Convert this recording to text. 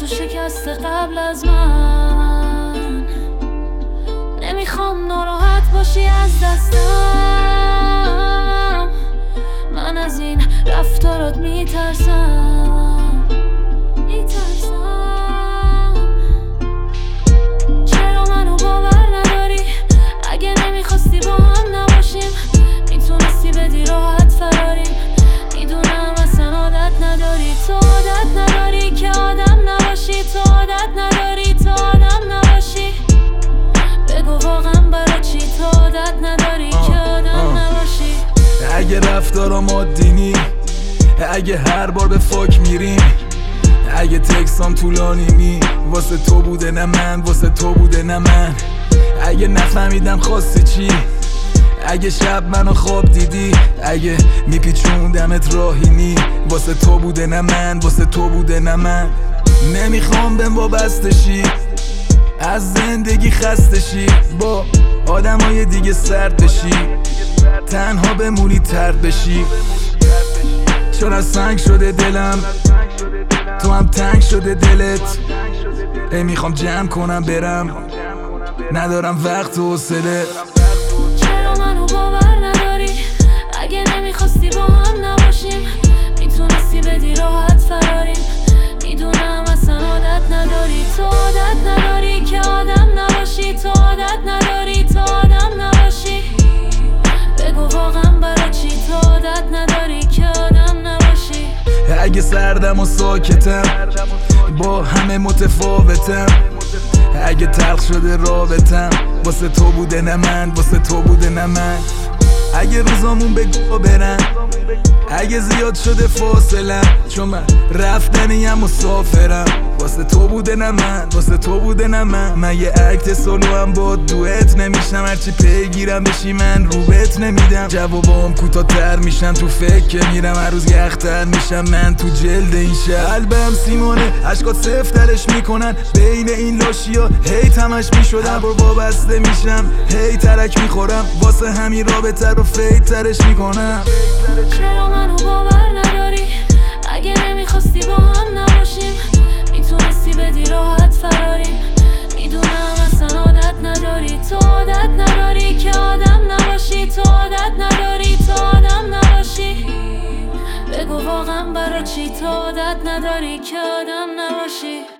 شکسته قبل از من. نمیخوام ناراحت باشی از دستم، من از این رفتارات میترسم. چرا منو باور نداری؟ اگه نمیخواستی با هم نباشیم میتونستی بدی راحت فراریم. میدونم اصلا عادت نداری، تو عادت نداری که آدم نباشی، تو عادت نداری، تو آدم نباشی. بگو واقعا برای چی تو عادت نداری که آدم نباشی؟ اگه رفتارم عادی نی، اگه هر بار به فاک میریم، اگه تکسام طولانی نی، واسه تو بوده نه من، واسه تو بوده نه من. اگه نفهمیدم خواستی چی، اگه شب منو خواب دیدی، اگه میپیچوندمت راهی نی، واسه تو بوده نه من، واسه تو بوده نه من. نمیخوام بهم وابسته شی، از زندگی خسته شی، با آدمای دیگه سرد بشی، تنها بمونی ترد بشی. چون از سنگ شده دلم، تو هم تنگ شده دلت. میخوام جمع کنم برم، ندارم وقت و حوصله. چرا منو باور نداری؟ اگه نمیخواستی با هم نباشیم میتونستی بدی راحت فراریم. میدونم اصلا عادت نداری، تو عادت نداری که آدم نباشی، تو عادت نداری، تو آدم نباشی. بگو واقعا برای چی تو عادت نداری که آدم نباشی؟ اگه سردم و ساکتم، با همه متفاوتم، اگه تلخ شده رابطم، واسه تو بوده نه من، واسه تو بوده نه من. اگه روزامون بگو برن، اگه زیاد شده فاصلم، چون من رفتنیم مسافرم، واسه تو بوده نه من، واسه تو بوده نه من. من یه اکت سولو هم با دوئت نمیشم، هرچی پیگیرم بشی من روبت نمیدم. جوابام کوتاه‌تر میشن تو فکر میرم، هر روز یختر میشم من تو جلد این شهر. قلبم سیمانه عشقات سفترش میکنن، بین این لاشیا هی تمش میشدم، بر وابسته میشم هی ترک میخورم، واسه همین رابطه رو فیترش میکنم. چرا منو باور نداری؟ اگه نمیخواستی با هم نباشیم میتونستی بدی راحت فراریم. میدونم اصلا عادت نداری، تو عادت نداری که آدم نباشی، تو عادت نداری، تو آدم نباشی. بگو واقعا برای چی تو عادت نداری که آدم نباشی؟